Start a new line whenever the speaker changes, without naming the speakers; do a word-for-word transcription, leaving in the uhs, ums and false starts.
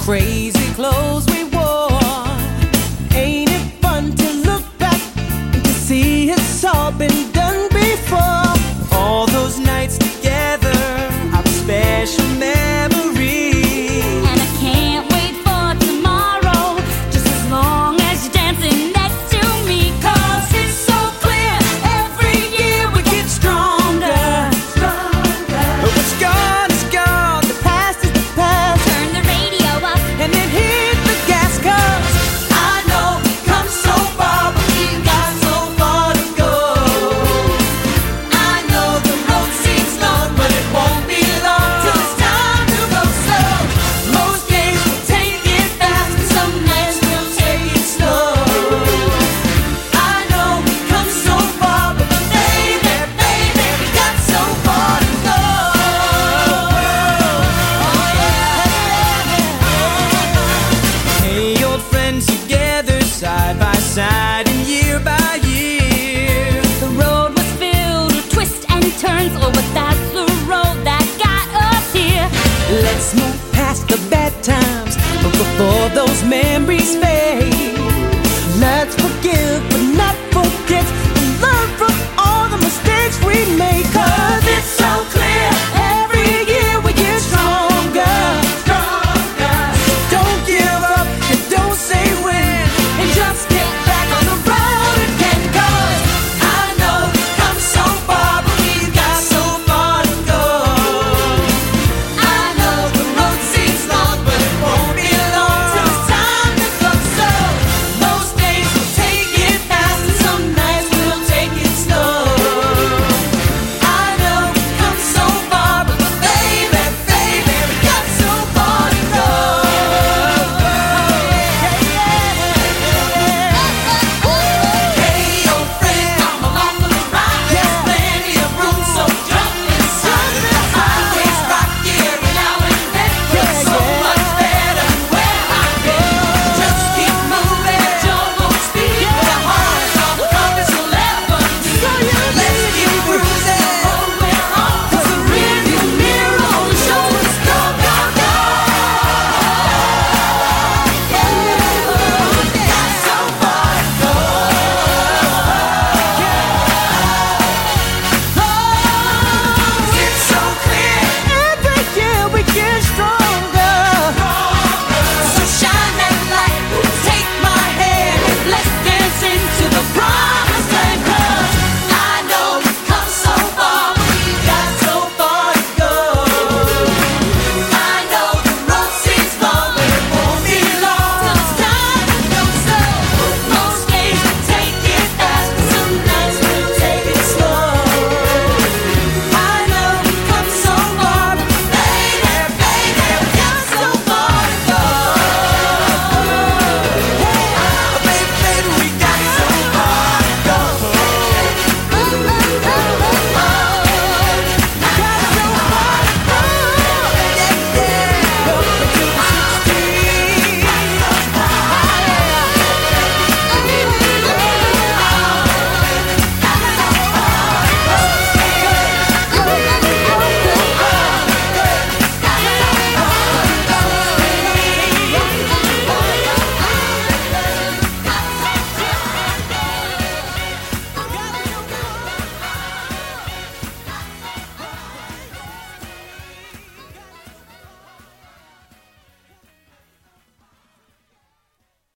crazy clothes we wore. Ain't it fun to look back and to see it's all been done before? All those nights together are special memories,
and I can't wait for tomorrow, just as long as you're dancing next to me. 'Cause it's so clear, every year we get stronger, stronger.
But what's gone is gone, the past is the past.
Turn the radio up
And then hit the gas, 'cause I know we've come so far, but we've got so far to go. I know the road seems long, but it won't be long till it's time to go slow. Most days we'll take it fast, and some nights we'll take it slow. I know we've come so far, but baby, baby, we got so far to go. Oh yeah. Hey, old friends together, side by side and year by year.
the road was filled with twists and turns. Oh, but that's the road that got us here.
Let's move past the bad times before those memories fade. Let's forgive